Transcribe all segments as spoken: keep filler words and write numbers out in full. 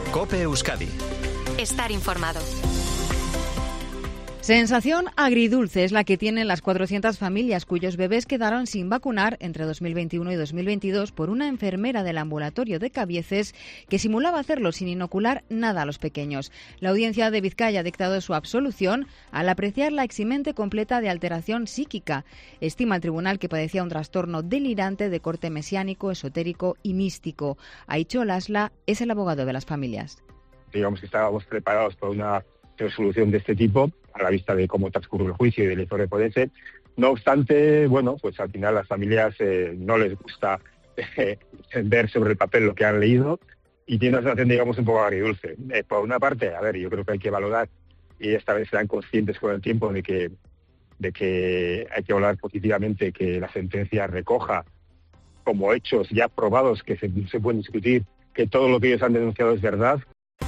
COPE Euskadi. Estar informado. Sensación agridulce es la que tienen las cuatrocientas familias cuyos bebés quedaron sin vacunar entre dos mil veintiuno y dos mil veintidós por una enfermera del ambulatorio de Cabieces que simulaba hacerlo sin inocular nada a los pequeños. La audiencia de Vizcaya ha dictado su absolución al apreciar la eximente completa de alteración psíquica. Estima el tribunal que padecía un trastorno delirante de corte mesiánico, esotérico y místico. Aicho Lasla es el abogado de las familias. Digamos que estábamos preparados para una resolución de este tipo a la vista de cómo transcurre el juicio y del informe forense. No obstante, bueno, pues al final las familias eh, no les gusta eh, ver sobre el papel lo que han leído y tiene una sensación, digamos, un poco agridulce. Eh, por una parte, a ver, yo creo que hay que valorar y esta vez serán conscientes con el tiempo de que de que hay que valorar positivamente que la sentencia recoja como hechos ya probados que se, se pueden discutir que todo lo que ellos han denunciado es verdad.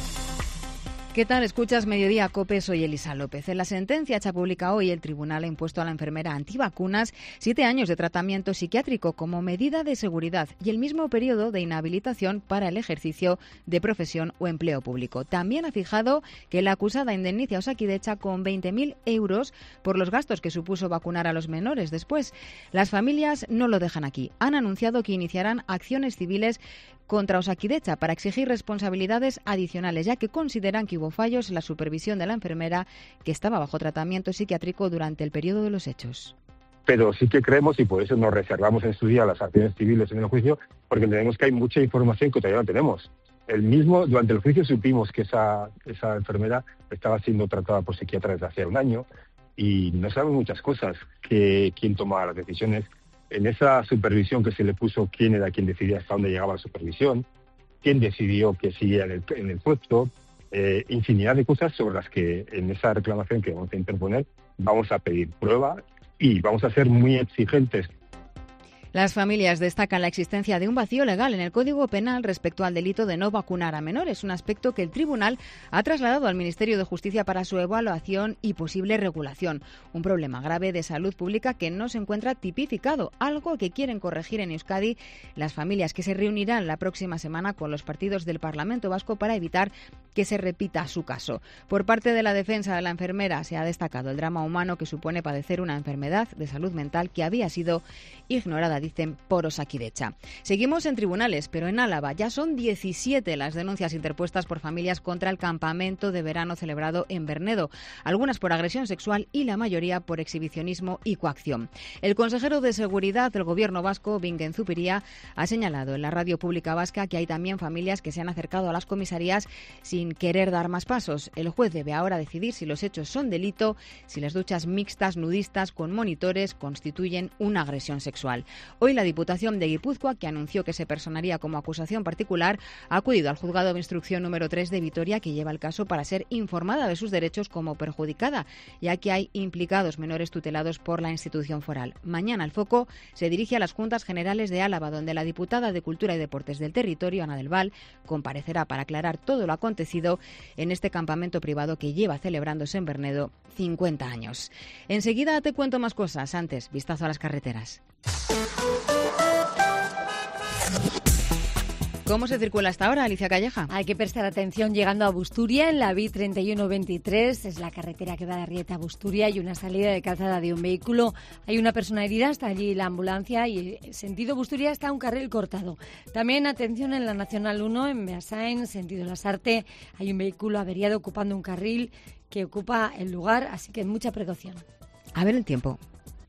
¿Qué tal? Escuchas Mediodía COPE, soy Elisa López. En la sentencia hecha pública hoy, el tribunal ha impuesto a la enfermera antivacunas siete años de tratamiento psiquiátrico como medida de seguridad y el mismo periodo de inhabilitación para el ejercicio de profesión o empleo público. También ha fijado que la acusada indemniza a Osakidetza con veinte mil euros por los gastos que supuso vacunar a los menores. Después, las familias no lo dejan aquí. Han anunciado que iniciarán acciones civiles contra Osakidetza para exigir responsabilidades adicionales, ya que consideran que hubo fallos en la supervisión de la enfermera que estaba bajo tratamiento psiquiátrico durante el periodo de los hechos. Pero sí que creemos, y por eso nos reservamos en su día las acciones civiles en el juicio, porque entendemos que hay mucha información que todavía no tenemos. El mismo, durante el juicio supimos que esa, esa enfermera estaba siendo tratada por psiquiatra desde hace un año y no sabemos muchas cosas, que quién tomaba las decisiones. En esa supervisión que se le puso, quién era quien decidía hasta dónde llegaba la supervisión, quién decidió que siguiera en el, en el puesto, eh, infinidad de cosas sobre las que en esa reclamación que vamos a interponer vamos a pedir prueba y vamos a ser muy exigentes. Las familias destacan la existencia de un vacío legal en el Código Penal respecto al delito de no vacunar a menores, un aspecto que el tribunal ha trasladado al Ministerio de Justicia para su evaluación y posible regulación. Un problema grave de salud pública que no se encuentra tipificado, algo que quieren corregir en Euskadi las familias que se reunirán la próxima semana con los partidos del Parlamento Vasco para evitar que se repita su caso. Por parte de la defensa de la enfermera se ha destacado el drama humano que supone padecer una enfermedad de salud mental que había sido ignorada, dicen, por Osakidetza. Seguimos en tribunales, pero en Álava ya son diecisiete las denuncias interpuestas por familias contra el campamento de verano celebrado en Bernedo, algunas por agresión sexual y la mayoría por exhibicionismo y coacción. El consejero de Seguridad del Gobierno vasco, Bingen Zupiria, ha señalado en la radio pública vasca que hay también familias que se han acercado a las comisarías sin querer dar más pasos. El juez debe ahora decidir si los hechos son delito, si las duchas mixtas nudistas con monitores constituyen una agresión sexual. Hoy la Diputación de Guipúzcoa, que anunció que se personaría como acusación particular, ha acudido al juzgado de instrucción número tres de Vitoria, que lleva el caso para ser informada de sus derechos como perjudicada, ya que hay implicados menores tutelados por la institución foral. Mañana el foco se dirige a las Juntas Generales de Álava, donde la diputada de Cultura y Deportes del territorio, Ana del Val, comparecerá para aclarar todo lo acontecido en este campamento privado que lleva celebrándose en Bernedo cincuenta años. Enseguida te cuento más cosas. Antes, vistazo a las carreteras. ¿Cómo se circula hasta ahora, Alicia Calleja? Hay que prestar atención llegando a Busturia, en la B I treinta y uno veintitrés, es la carretera que va de Arrieta a Busturia, hay una salida de calzada de un vehículo, hay una persona herida, está allí la ambulancia y en sentido Busturia está un carril cortado. También atención en la Nacional uno, en Beasain, sentido Lasarte, hay un vehículo averiado ocupando un carril que ocupa el lugar, así que mucha precaución. A ver el tiempo.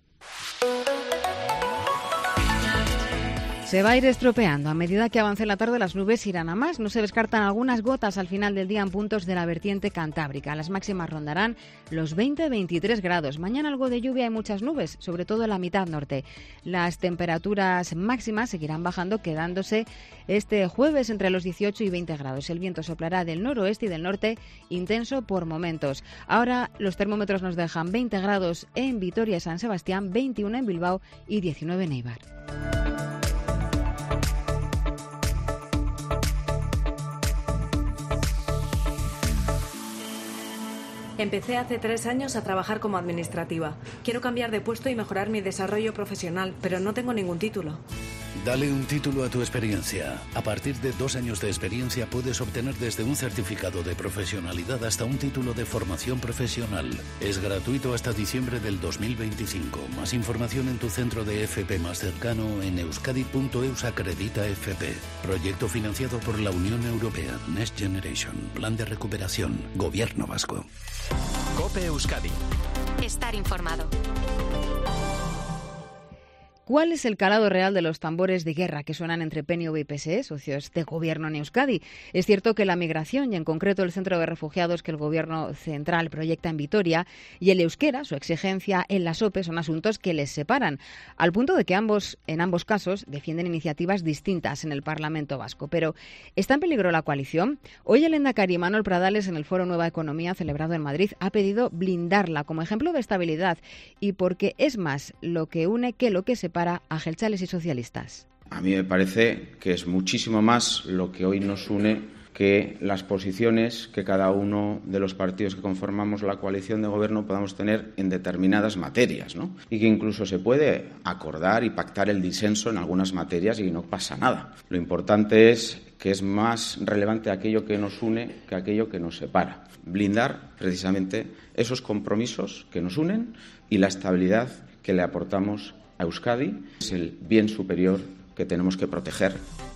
Se va a ir estropeando. A medida que avance la tarde, las nubes irán a más. No se descartan algunas gotas al final del día en puntos de la vertiente cantábrica. Las máximas rondarán los veinte a veintitrés grados. Mañana algo de lluvia y muchas nubes, sobre todo en la mitad norte. Las temperaturas máximas seguirán bajando, quedándose este jueves entre los dieciocho y veinte grados. El viento soplará del noroeste y del norte, intenso por momentos. Ahora los termómetros nos dejan veinte grados en Vitoria y San Sebastián, veintiuno en Bilbao y diecinueve en Eibar. Empecé hace tres años a trabajar como administrativa. Quiero cambiar de puesto y mejorar mi desarrollo profesional, pero no tengo ningún título. Dale un título a tu experiencia. A partir de dos años de experiencia puedes obtener desde un certificado de profesionalidad hasta un título de formación profesional. Es gratuito hasta diciembre del dos mil veinticinco. Más información en tu centro de F P más cercano en euskadi punto eus acredita F P. Proyecto financiado por la Unión Europea. Next Generation. Plan de recuperación. Gobierno vasco. COPE Euskadi. Estar informado. ¿Cuál es el calado real de los tambores de guerra que suenan entre P N V y P S E, socios de gobierno en Euskadi? Es cierto que la migración, y en concreto el centro de refugiados que el gobierno central proyecta en Vitoria, y el euskera, su exigencia en las O P E, son asuntos que les separan, al punto de que ambos, en ambos casos, defienden iniciativas distintas en el Parlamento vasco. Pero, ¿está en peligro la coalición? Hoy el lehendakari Manuel Pradales, en el Foro Nueva Economía celebrado en Madrid, ha pedido blindarla como ejemplo de estabilidad, y porque es más lo que une que lo que separa a jeltzales y socialistas. A mí me parece que es muchísimo más lo que hoy nos une que las posiciones que cada uno de los partidos que conformamos la coalición de gobierno podamos tener en determinadas materias, ¿no? Y que incluso se puede acordar y pactar el disenso en algunas materias y no pasa nada. Lo importante es que es más relevante aquello que nos une que aquello que nos separa. Blindar precisamente esos compromisos que nos unen y la estabilidad que le aportamos a Euskadi. Es el bien superior que tenemos que proteger.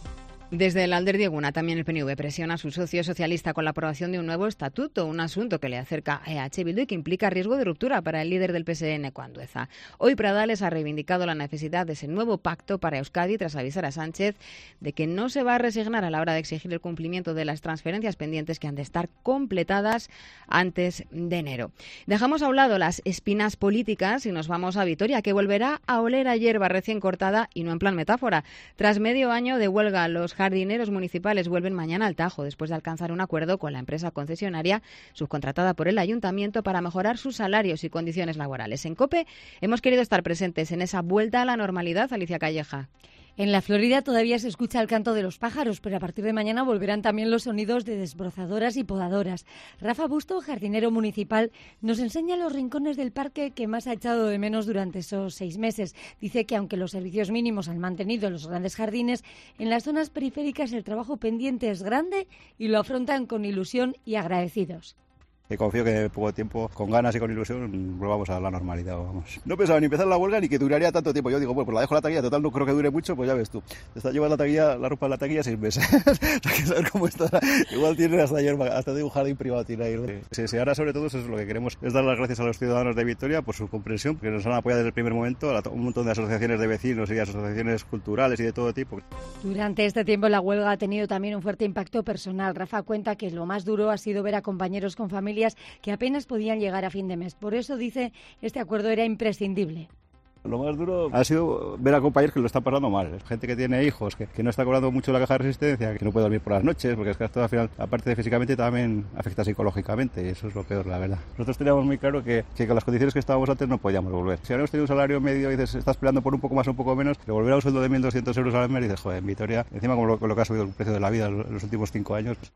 Desde el Alder de Eguna, también el P N V presiona a su socio socialista con la aprobación de un nuevo estatuto, un asunto que le acerca a E H Bildu y que implica riesgo de ruptura para el líder del P S N, Andueza. Hoy Pradales ha reivindicado la necesidad de ese nuevo pacto para Euskadi tras avisar a Sánchez de que no se va a resignar a la hora de exigir el cumplimiento de las transferencias pendientes que han de estar completadas antes de enero. Dejamos a un lado las espinas políticas y nos vamos a Vitoria, que volverá a oler a hierba recién cortada y no en plan metáfora. Tras medio año de huelga, los jardineros municipales vuelven mañana al Tajo después de alcanzar un acuerdo con la empresa concesionaria subcontratada por el ayuntamiento para mejorar sus salarios y condiciones laborales. En COPE hemos querido estar presentes en esa vuelta a la normalidad, Alicia Calleja. En la Florida todavía se escucha el canto de los pájaros, pero a partir de mañana volverán también los sonidos de desbrozadoras y podadoras. Rafa Busto, jardinero municipal, nos enseña los rincones del parque que más ha echado de menos durante esos seis meses. Dice que aunque los servicios mínimos han mantenido en los grandes jardines, en las zonas periféricas el trabajo pendiente es grande y lo afrontan con ilusión y agradecidos. Y confío que en poco tiempo, con ganas y con ilusión, volvamos a la normalidad. Vamos. No pensaba ni empezar la huelga ni que duraría tanto tiempo. Yo digo, bueno, pues la dejo la taquilla, total no creo que dure mucho, pues ya ves tú. Está llevando la taquilla, la ropa de la taquilla seis meses. Hay que saber cómo está. Igual tiene hasta ayer, hasta de un jardín privado tiene ahí. Si se hará sobre todo, eso es lo que queremos, es dar las gracias a los ciudadanos de Vitoria por su comprensión, porque nos han apoyado desde el primer momento, a un montón de asociaciones de vecinos y asociaciones culturales y de todo tipo. Durante este tiempo la huelga ha tenido también un fuerte impacto personal. Rafa cuenta que lo más duro ha sido ver a compañeros con familias que apenas podían llegar a fin de mes. Por eso, dice, este acuerdo era imprescindible. Lo más duro ha sido ver a compañeros que lo están pasando mal. Gente que tiene hijos, que, que no está cobrando mucho la caja de resistencia, que no puede dormir por las noches, porque es que esto al final, aparte de físicamente, también afecta psicológicamente, y eso es lo peor, la verdad. Nosotros teníamos muy claro que, que con las condiciones que estábamos antes no podíamos volver. Si ahora hemos tenido un salario medio y dices, estás peleando por un poco más o un poco menos, pero volver a un sueldo de mil doscientos euros al mes y dices, joder, en Vitoria, encima con lo, con lo que ha subido el precio de la vida en los últimos cinco años... Pues,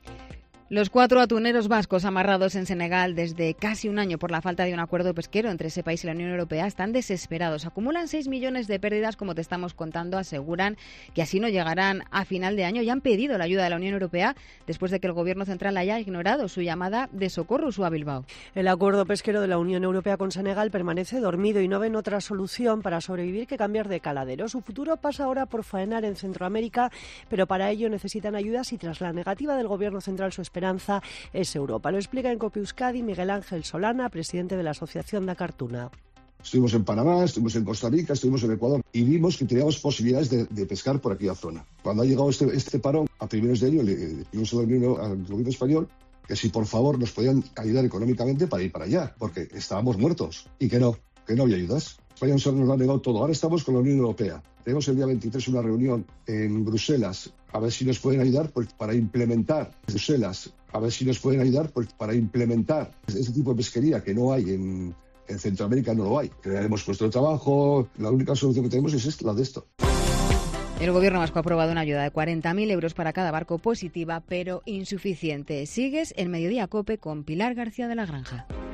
los cuatro atuneros vascos amarrados en Senegal desde casi un año por la falta de un acuerdo pesquero entre ese país y la Unión Europea están desesperados. Acumulan seis millones de pérdidas, como te estamos contando. Aseguran que así no llegarán a final de año y han pedido la ayuda de la Unión Europea después de que el Gobierno central haya ignorado su llamada de socorro a Bilbao. El acuerdo pesquero de la Unión Europea con Senegal permanece dormido y no ven otra solución para sobrevivir que cambiar de caladero. Su futuro pasa ahora por faenar en Centroamérica, pero para ello necesitan ayudas y tras la negativa del Gobierno central su esperanza es Europa. Lo explica en COPE Euskadi Miguel Ángel Solana, presidente de la Asociación Dakartuna. Estuvimos en Panamá, estuvimos en Costa Rica, estuvimos en Ecuador y vimos que teníamos posibilidades de, de pescar por aquella zona. Cuando ha llegado este, este parón, a primeros de enero, le dijimos al gobierno español que si por favor nos podían ayudar económicamente para ir para allá, porque estábamos muertos y que no, que no había ayudas. España nos ha negado todo. Ahora estamos con la Unión Europea. Tenemos el día veintitrés una reunión en Bruselas, a ver si nos pueden ayudar pues, para implementar Bruselas, a ver si nos pueden ayudar pues, para implementar ese tipo de pesquería que no hay en, en Centroamérica, no lo hay. Crearemos puesto de trabajo, la única solución que tenemos es la de esto. El Gobierno vasco ha aprobado una ayuda de cuarenta mil euros para cada barco positiva, pero insuficiente. Sigues en Mediodía COPE con Pilar García de la Granja.